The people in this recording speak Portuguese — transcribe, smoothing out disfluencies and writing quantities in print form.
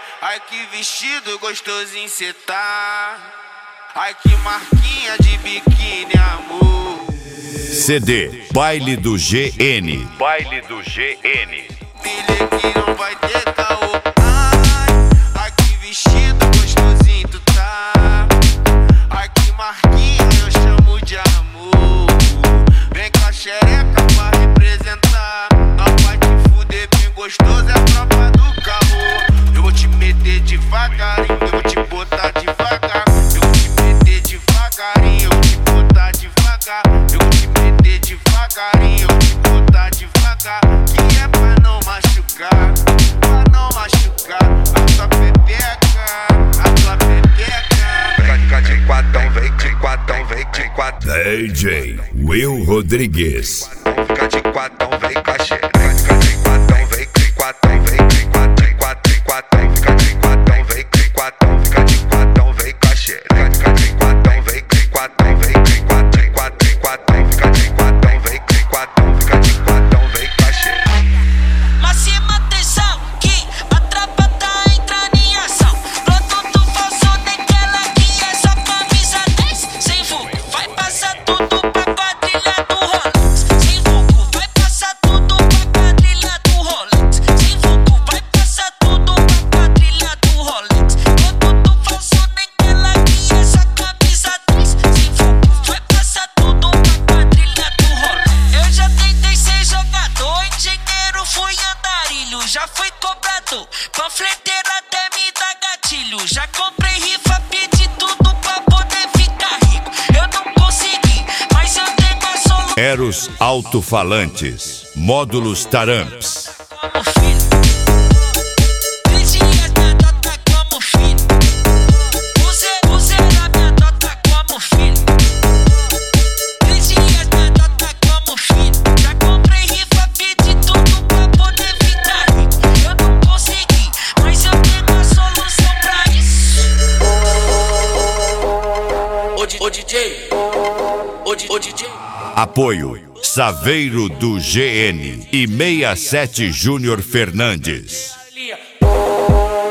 ai que vestido gostosinho cê tá. Ai que marquinha de biquíni, amor. CD Baile do GN. Baile do GN. Filha que não vai ter caô. Ai que vestido gostosinho tu tá. Ai que marquinha eu chamo de amor. Vem com a xereca pra representar. Nós vai te fuder bem gostoso, é a tropa do carro. Eu vou te meter devagarinho, eu vou te botar devagar. Eu vou te meter devagarinho, eu vou te botar devagar. Eu vou te meter devagarinho, eu vou te botar devagar. Que é pra não machucar, pra não machucar. A tua pepeca, a tua pepeca. Fica de quatão, vem de quatão, vem de quatão. DJ Will Rodrigues. Fica de quatão, vem com a xereca. Fica de quatão, vem de quatão, vem de quatão, de quatão, de quatão. Fica de quatão, vem de quatão, fica de quatão, vem com a xereca. Fica de quatão, vem de quatão, vem de quatão, de quatão, de quatão. Fica de quatão, vem de quatão, fica de quatão, vem com a xereca. Máxima atenção, que a tropa tá entrando em ação. Produto falso daquela que é só camisa 10. Sem vulgo, vai passar tudo pra quadrilha do Rolex. Sem vulgo, vai passar tudo pra quadrilha do Rolex. Sem vulgo, vai passar tudo pra quadrilha do Rolex. Produto falso daquela que é só camisa 10. Sem vulgo, vai passar tudo pra quadrilha do Rolex. Eu já tentei ser jogador, engenheiro, fui andarilho. Já fui cobrador, panfleteiro até me dá gatilho. Já comprei rifa, pedi tudo pra poder ficar rico. Eu não consegui, mas eu tenho a solução. Eros Alto-Falantes. Módulos Taramps. Como filho, 3 dias me adota como filho. Usei a me adota como filho. 3 dias me adota como filho. Já comprei rifa, pedi tudo pra poder ficar rico. Eu não consegui, mas eu tenho a solução pra isso. Ô DJ, ô DJ. Apoio Saveiro do GN e 67 Júnior Fernandes.